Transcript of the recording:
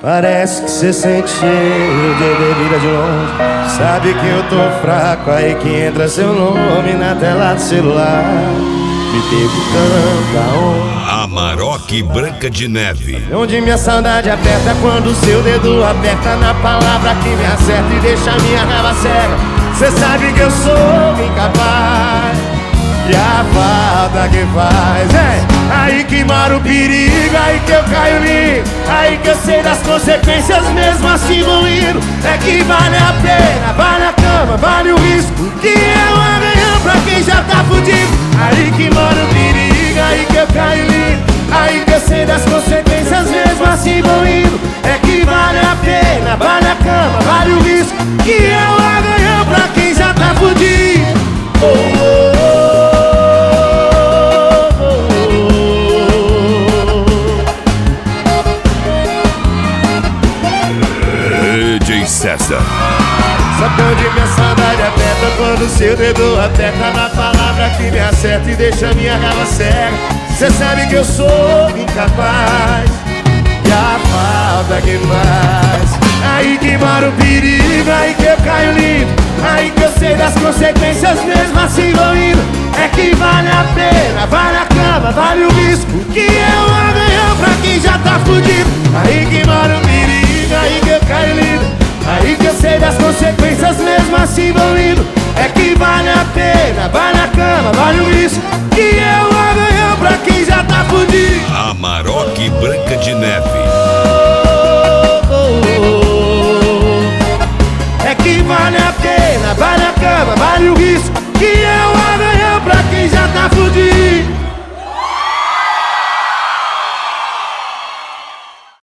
Parece que cê sente cheiro de bebida de longe. Sabe que eu tô fraco, aí que entra seu nome na tela do celular, me perguntando aonde. Amarok Branca de Neve. Onde minha saudade aperta quando seu dedo aperta na palavra que me acerta e deixa minha raiva cega. Cê sabe que eu sou incapaz, e a falta que faz é aí que mora o perigo, aí que eu caio limpo, aí que eu sei das consequências mesmo assim vou indo. É que vale a pena, vale a cama, vale o risco, que é um amanhã pra quem já tá fudido. Aí que mora o perigo, aí que eu caio limpo, aí que eu sei das consequências mesmo assim vou indo. É que vale a pena, vale a cama, vale o risco, que é um amanhã pra quem já tá fudido. DJ César. Sabe onde minha saudade aperta quando seu dedo aperta na palavra que me acerta e deixa minha raiva cega. Cê sabe que eu sou incapaz, e a falta que faz. Aí que mora o perigo, aí que eu caio limpo, aí que eu sei das consequências mesmo assim vou indo. É que vale a pena, vale a cama, vale o risco, que é um amanhã pra quem já tá fudido. Aí que mora o perigo, aí que eu caio limpo, aí que eu sei das consequências mesmo assim vou indo. É que vale a pena, vale a cama, vale o risco, que é um amanhã pra quem já tá fudido. Amarok Branca de Neve.